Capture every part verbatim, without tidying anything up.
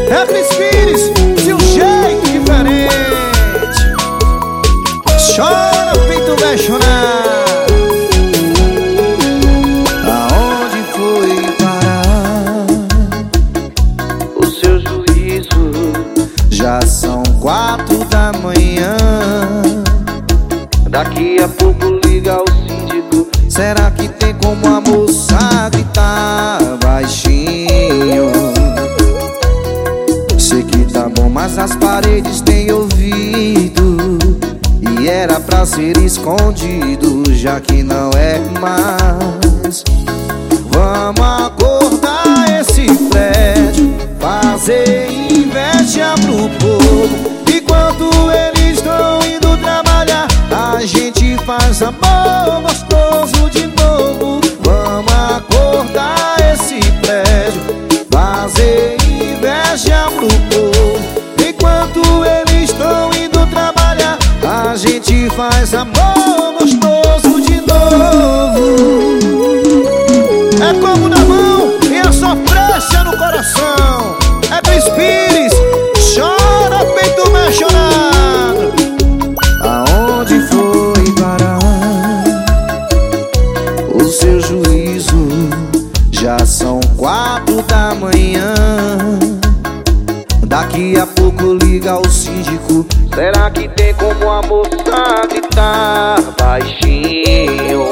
É Cris Pires, de um jeito diferente. Chora, peito vai chorar. Aonde foi parar o seu juízo? Já são quatro da manhã. Daqui a pouco liga o síndico. Será que tem como a moça gritar baixinho? Sei que tá bom, mas as paredes têm ouvido. E era pra ser escondido, já que não é mais. Vamos acordar esse prédio, fazer inveja pro povo. Enquanto eles estão indo trabalhar, a gente faz amor gostoso de novo. Vamos acordar esse prédio, fazer inveja pro povo. Enquanto eles estão indo trabalhar, a gente faz amor gostoso de novo. É como na mão e a sofrência no coração. É Cris Pires, chora, peito vai chorando. Aonde foi parar o seu juízo? Já são quatro da manhã. Daqui a pouco liga o síndico. Será que tem como a moça gritar baixinho?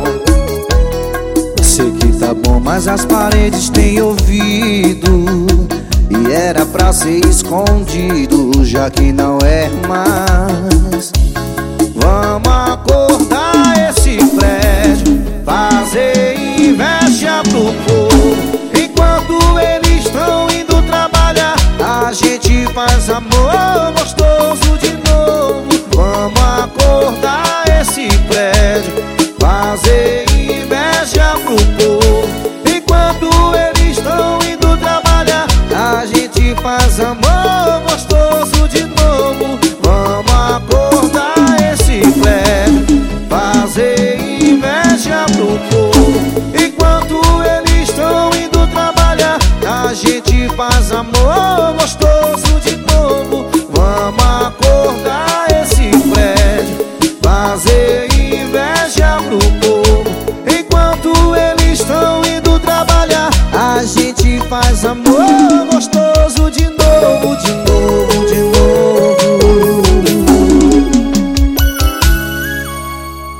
Sei que tá bom, mas as paredes têm ouvido. E era pra ser escondido, já que não é mais. Vamos acordar esse prédio, fazer inveja pro povo. Enquanto eles estão indo trabalhar, a gente faz amor gostoso de novo. Vamos acordar esse prédio, fazer inveja pro povo. Enquanto eles estão indo trabalhar, a gente faz amor gostoso de novo. Vamos acordar esse prédio, fazer inveja pro povo. Enquanto eles estão indo trabalhar, a gente faz amor gostoso.